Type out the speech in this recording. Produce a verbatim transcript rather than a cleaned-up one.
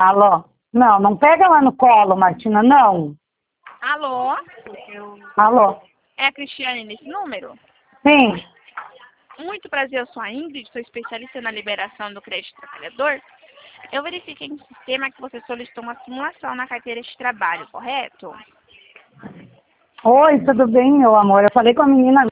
Alô? Não, não pega lá no colo, Martina, não. Alô? Alô? É a Cristiane nesse número? Sim. Muito prazer, eu sou a Ingrid, sou especialista na liberação do crédito trabalhador. Eu verifiquei no sistema que você solicitou uma simulação na carteira de trabalho, correto? Oi, tudo bem, meu amor? Eu falei com a menina